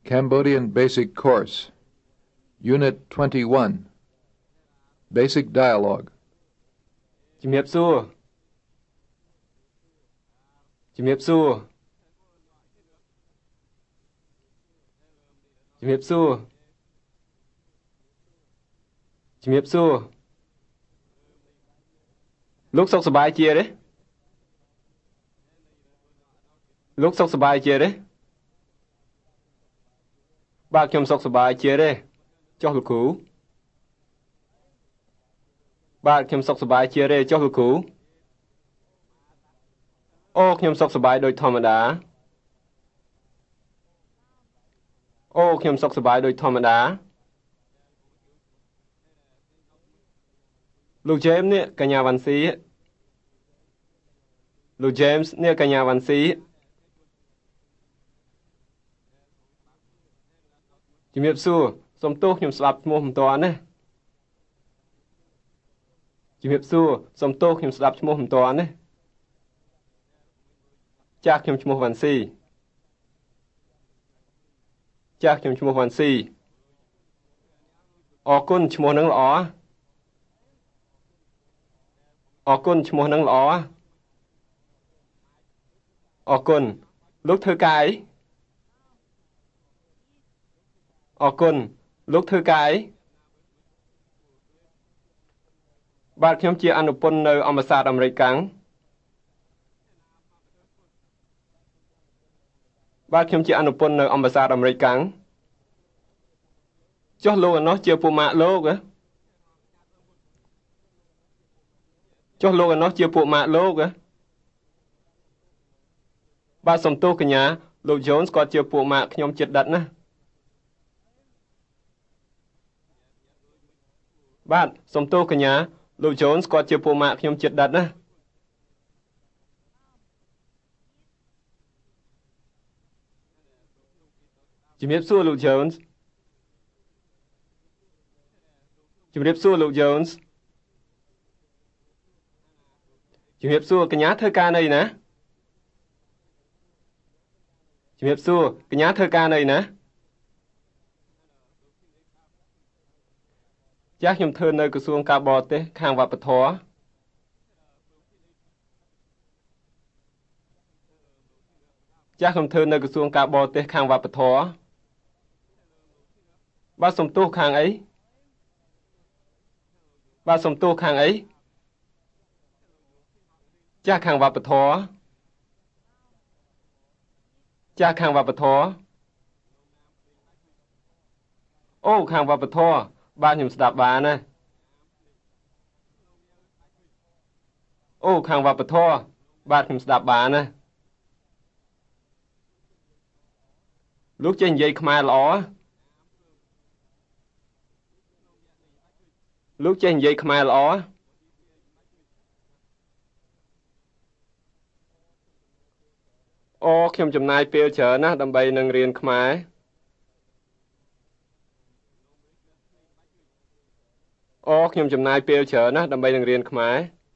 Cambodian Basic Course, Unit 21, Basic Dialogue. ជំរាបសួរជំរាបសួរជំរាបសួរជំរាបសួរលោកសុខសប្បាយជាទេលោកសុខសប្បាយជាទេបាទខ្ញុំសុខសប្បាយជាទេចុះលោកគ្រូបាទខ្ញុំសុខសប្បាយជាទេចុះលោកគ្រូអូខ្ញុំសុខសប្បាយដូចធម្មតាអូខ្ញុំសុខសប្បាយដូចធម្មតាលោក James នេះកញ្ញាវ៉ាន់ស៊ីលោក James នេះកញ្ញាវ៉ាន់ស៊ីជំរាបសួរសូមទោសខ្ញុំស្ដាប់ឈ្មោះមិនទាន់ណាជំរាបសួរសូមទោសខ្ញុំស្ដាប់ឈ្មោះមិនទាន់ណាចាស់ខ្ញុំឈ្មោះវ៉ាន់ស៊ីចាស់ខ្ញុំឈ្មោះវ៉ាន់ស៊ីអរគុណឈ្មោះនឹងល្អអរគុណឈ្មោះនឹងល្អអរគុណលោកធ្វើការអីអរគុណលោកធ្វើការអីបាទខ្ញុំជាអនុពន្ធនៅអម្បាសាតអាមេរិកកាំងបាទខ្ញុំជាអនុពន្ធនៅអម្បាសាតអាមេរិកកាំងចុះលោកឯណោះជាពួកម៉ាក់លោកហ៎ចុះលោកឯណោះជាពួកម៉ាក់លោកហ៎បាទសំទោសកញ្ញាលោក Jones គាត់ជាពួកម៉ាក់ខ្ញុំចិត្តដិតណាបាទសំទោសកញ្ញាលោក Jones គាត់ជាពួកម៉ាក់ខ្ញុំចិត្តដិតណាជំរាបសួរលោក Jones ជំរាបសួរលោក Jones ជំរាបសួរកញ្ញាធ្វើការនៅណាជំរាបសួរកញ្ញាធ្វើការនៅណាចាស់ខ្ញុំធ្វើនៅក្រសួងការបរទេសខាងវប្បធម៌ចាស់ខ្ញុំធ្វើនៅក្រសួងការបរទេសខាងវប្បធម៌បាទសំទោសខាងអីបាទសំទោសខាងអីចាស់ខាងវប្បធម៌ចាស់ខាងវប្បធម៌អូខាងវប្បធម៌បាទខ្ញុំស្ដាប់បានណាអូខាងវប្បធម៌បាទខ្ញុំស្ដាប់បានណាលោកចេះនិយាយខ្មែរល្អលោកចេះនិយាយខ្មែរល្អអូខ្ញុំចំណាយពេលច្រើនណាស់ដើម្បីនឹងរៀនខ្មែរអូខ្ញុំចំណាយពេលច្រើនណាស់ដើម្បីនឹងរៀនខ្មែរ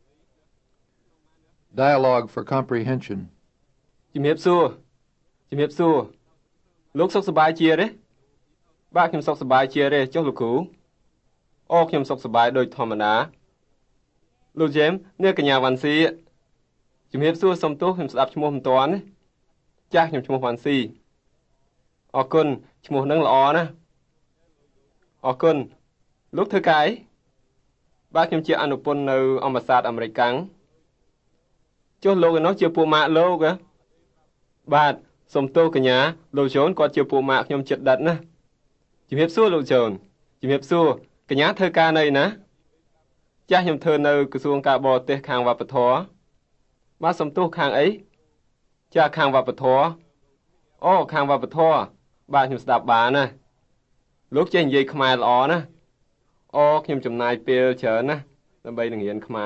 Dialogue for Comprehension. ជំរាបសួរជំរាបសួរលោកសុខសប្បាយជាទេបាទខ្ញុំសុខសប្បាយជាទេចុះលោកគ្រូអូខ្ញុំសុខសប្បាយដូចធម្មតាលោក James នេះកញ្ញាវ៉ាន់ស៊ីជំរាបសួរសូមទោសខ្ញុំស្ដាប់ឈ្មោះមិនទាន់ណាចាស់ខ្ញុំឈ្មោះវ៉ាន់ស៊ីអរគុណឈ្មោះនឹងល្អណាស់អរគុណលោកធ្វើការអីបាទខ្ញុំជាអនុពន្ធនៅអម្បាសាតអាមេរិកកាំងចុះលោកឯណោះជាពួកម៉ាក់លោកហ៎បាទសូមទោសកញ្ញាលោក Jones គាត់ជាពួកម៉ាក់ខ្ញុំចិត្តដិតណាជំរាបសួរលោក Jones ជំរាបសួរកញ្ញាធ្វើការនៅណាចាស់ខ្ញុំធ្វើនៅក្រសួងការបរទេសខាងវប្បធម៌បាទសំទោសខាងអីចាស់ខាងវប្បធម៌អូខាងវប្បធម៌បាទខ្ញុំស្ដាប់បានណាលោកចេះនិយាយខ្មែរល្អណាអូខ្ញុំចំណាយពេលច្រើនណាដើម្បីនឹងរៀនខ្មែរ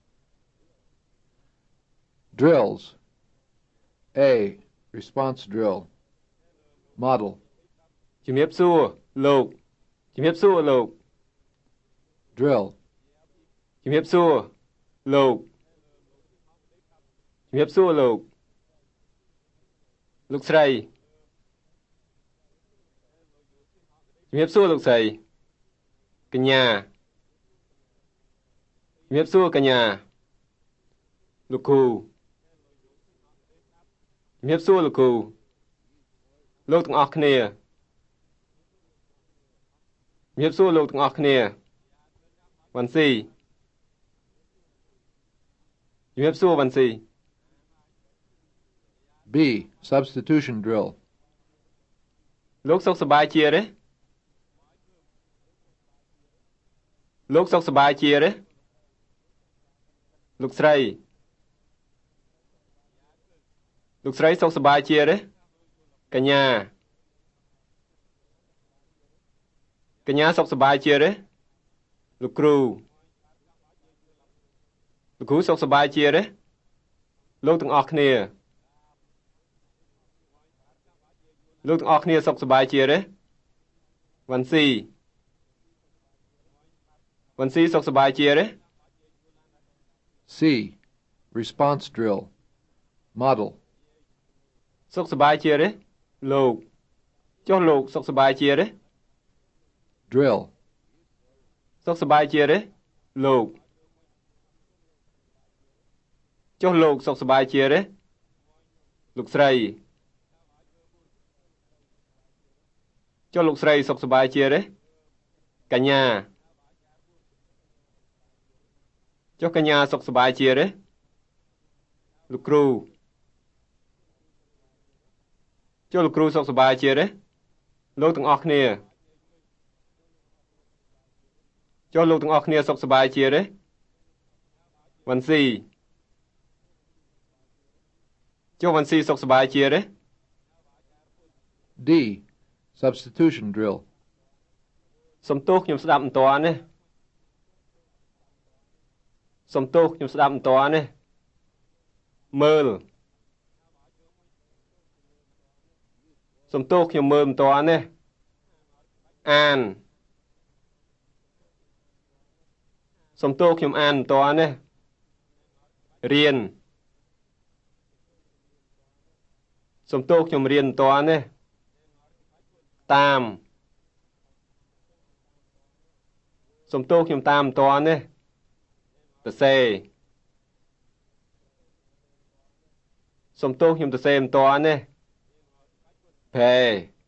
Drills. A. Response drill. Model. ជំរាបសួរលោកជំរាបសួរលោក Drill. ជំរាបសួរលោកជំរាបសួរលោកលោកស្រីជំរាបសួរលោកស្រីកញ្ញាជំរាបសួរកញ្ញាលោកគ្រូជំរាបសួរលោកគ្រូលោកទាំងអស់គ្នាជំរាបសួរលោកទាំងអស់គ្នាវ៉ាន់ស៊ីជំរាបសួរវ៉ាន់ស៊ី B. Substitution drill. លោកសុខសប្បាយជាទេលោកសុខសប្បាយជាទេលោកស្រីលោកស្រីសុខសប្បាយជាទេកញ្ញាកញ្ញាសុខសប្បាយជាទេលោកគ្រូលោកគ្រូសុខសប្បាយជាទេលោកទាំងអស់គ្នាលោកទាំងអស់គ្នាសុខសប្បាយជាទេវ៉ាន់ស៊ីវ៉ាន់ស៊ីសុខសប្បាយជាទេ C. Response drill. Model. សុខសប្បាយជាទេលោកចុះលោកសុខសប្បាយជាទេ Drill. សុខសប្បាយជាទេលោកចុះលោកសុខសប្បាយជាទេលោកស្រីចុះលោកស្រីសុខសប្បាយជាទេកញ្ញាចុះកញ្ញាសុខសប្បាយជាទេលោកគ្រូចុះលោកគ្រូសុខសប្បាយជាទេលោកទាំងអស់គ្នាចុះលោកទាំងអស់គ្នាសុខសប្បាយជាទេវ៉ាន់ស៊ីចុះវ៉ាន់ស៊ីសុខសប្បាយជាទេ D. Substitution drill. សំទោសខ្ញុំស្ដាប់មិនទាន់ទេសំទោសខ្ញុំស្ដាប់មិនទាន់ទេមើលសំទោសខ្ញុំមើលមិនទាន់ទេអានសំទោសខ្ញុំអានមិនទាន់ទេរៀនសំទោសខ្ញុំរៀនមិនទាន់ទេតាមសំទោសខ្ញុំតាមមិនទាន់ទេសរសេរសំទោសខ្ញុំសរសេរមិនទាន់ទេប្រែ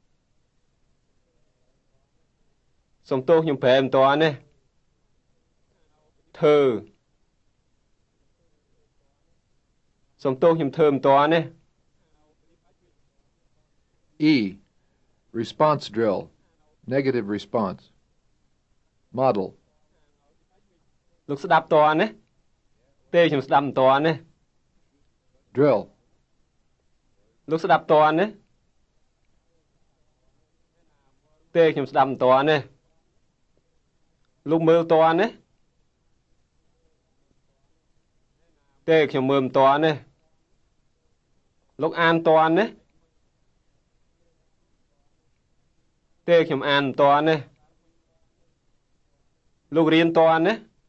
សំទោសខ្ញុំប្រែមិនទាន់ទេធ្វើសំទោសខ្ញុំធ្វើមិនទាន់ទេ E. Response drill. Negative response. Model. លោកស្ដាប់ទាន់ទេខ្ញុំស្ដាប់មិនទាន់ទេ Drill. លោកស្ដាប់ទាន់ទេខ្ញុំស្ដាប់មិនទាន់ទេលោកមើលទាន់ទេខ្ញុំមើលមិនទាន់ទេលោកអានទាន់ទេខ្ញុំអានមិនទាន់ទេលោករៀនទាន់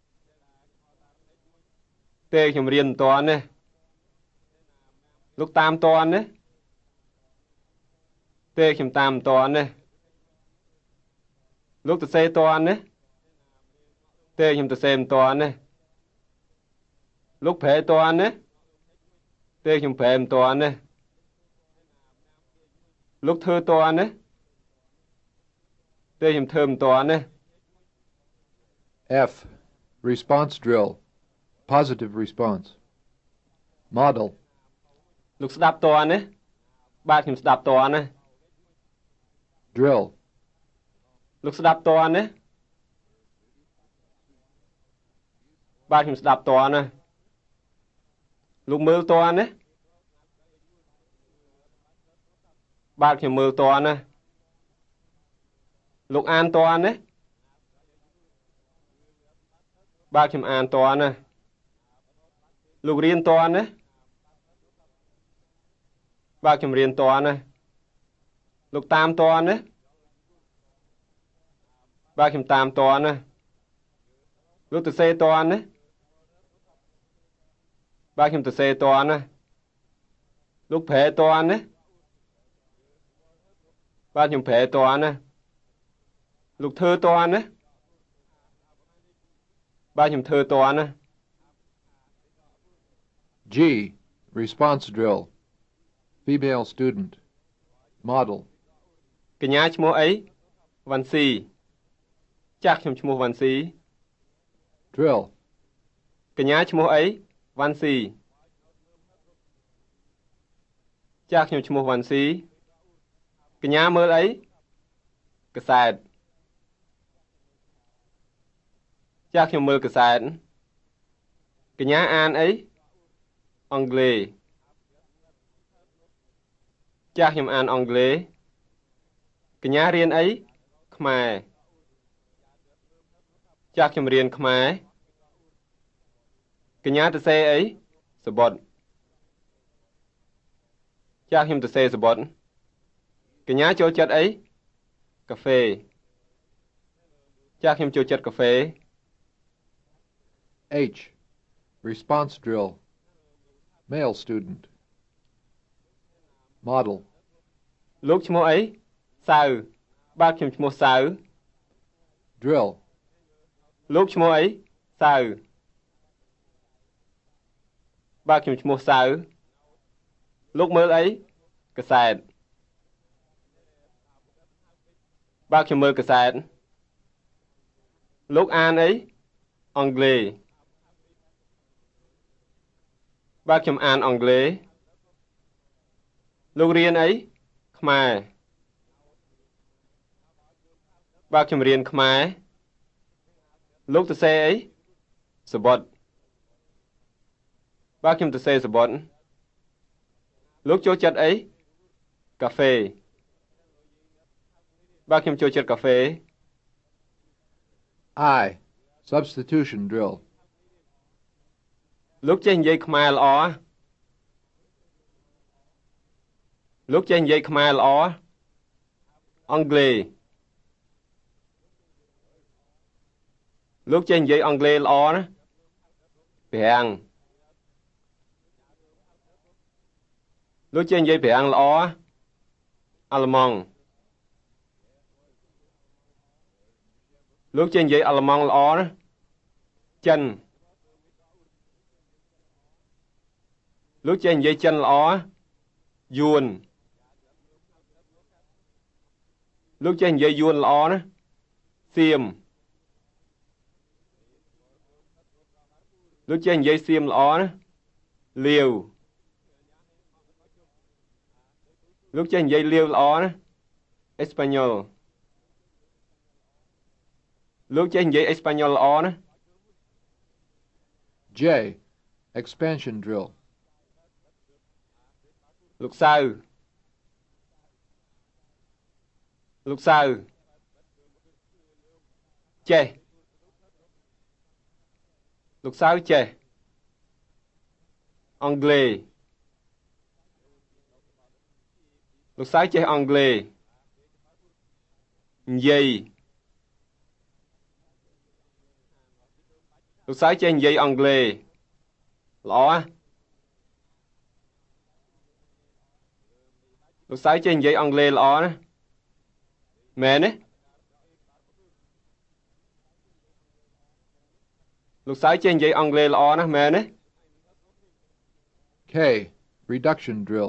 ទេខ្ញុំរៀនមិនទាន់ទេលោកតាមទាន់ទេខ្ញុំតាមមិនទាន់ទេលោកសរសេរទាន់ទេខ្ញុំសរសេរមិនទាន់ទេលោកប្រែទាន់ទេខ្ញុំប្រែមិនទាន់ទេលោកធ្វើទាន់ទេខ្ញុំធ្វើមិនទាន់ទេ F. Response drill. Positive response. Model. លោកស្ដាប់ទាន់បាទខ្ញុំស្ដាប់ទាន់ Drill. លោកស្ដាប់ទាន់បាទខ្ញុំស្ដាប់ទាន់លោកមើលទាន់បាទខ្ញុំមើលទាន់លោកអានទាន់បាទខ្ញុំអានទាន់លោករៀនទាន់បាទខ្ញុំរៀនទាន់លោកតាមទាន់បាទខ្ញុំតាមទាន់លោកសរសេរទាន់បាទខ្ញុំសរសេរទាន់លោកប្រែទាន់បាទខ្ញុំប្រែទាន់លោកធ្វើតន់ណាបាទខ្ញុំធ្វើតន់ណា G. Response drill. Female student. Model. កញ្ញាឈ្មោះអីវ៉ាន់ស៊ីចាស់ខ្ញុំឈ្មោះវ៉ាន់ស៊ី Drill. កញ្ញាឈ្មោះអីវ៉ាន់ស៊ីចាស់ខ្ញុំឈ្មោះវ៉ាន់ស៊ីកញ្ញាមើលអីកាសែតចាស់ខ្ញុំមើលកាសែតកញ្ញាអានអីអង់គ្លេសចាស់ខ្ញុំអានអង់គ្លេសកញ្ញារៀនអីខ្មែរចាស់ខ្ញុំរៀនខ្មែរកញ្ញាទៅសេអីសបុតចាស់ខ្ញុំទៅសេសបុតកញ្ញាចូលចិត្តអីកាហ្វេចាស់ខ្ញុំចូលចិត្តកាហ្វេ H. Response drill. Male student. Model. លោកឈ្មោះអីសៅបាទខ្ញុំឈ្មោះសៅ Drill. លោកឈ្មោះអីសៅបាទខ្ញុំឈ្មោះសៅលោកមើលអីកាសែតបាទខ្ញុំមើលកាសែតលោកអានអីអង់គ្លេសបាទខ្ញុំអានអង់គ្លេសលោករៀនអីខ្មែរបាទខ្ញុំរៀនខ្មែរលោកទៅសេអីសបុតបាទខ្ញុំទៅសេសបុតលោកចូលចិត្តអីកាហ្វេបាទខ្ញុំចូលចិត្តកាហ្វេ I. Substitution drill. លោកចេះនិយាយខ្មែរល្អលោកចេះនិយាយខ្មែរល្អអង់គ្លេសលោកចេះនិយាយអង់គ្លេសល្អណាប្រាំងលោកចេះនិយាយប្រាំងល្អអាល្លឺម៉ង់លោកចេះនិយាយអាល្លឺម៉ង់ល្អណាចិនលោកចេះនិយាយចិនល្អយួនលោកចេះនិយាយយួនល្អណាសៀមលោកចេះនិយាយសៀមល្អណាលាវលោកចេះនិយាយលាវល្អណាអេស្ប៉ាញ៉ុលលោកចេះនិយាយអេស្ប៉ាញ៉ុលល្អណា J. Expansion drill. លោកសៅលោកសៅចេះលោកសៅចេះអង់គ្លេសលោកសៅចេះអង់គ្លេសនិយាយលោកសៅចេះនិយាយអង់គ្លេសល្អលោកសៅចេះនិយាយអង់គ្លេសល្អណាមែនទេលោកសៅចេះនិយាយអង់គ្លេសល្អណាមែនទេ K. Reduction drill.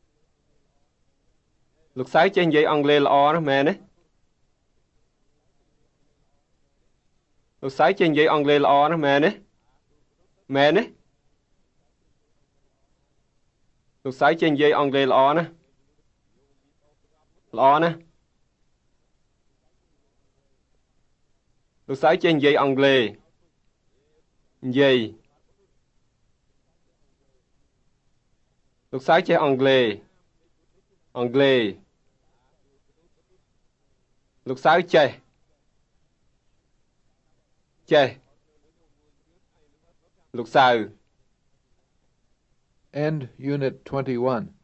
លោកសៅចេះនិយាយអង់គ្លេសល្អណាមែនទេលោកសៅចេះនិយាយអង់គ្លេសល្អណាមែនទេមែនទេលោកសៅចេះនិយាយអង់គ្លេសល្អណាល្អណាលោកសៅចេះនិយាយអង់គ្លេសនិយាយលោកសៅចេះអង់គ្លេសអង់គ្លេសលោកសៅចេះចេះលោកសៅ End Unit 21.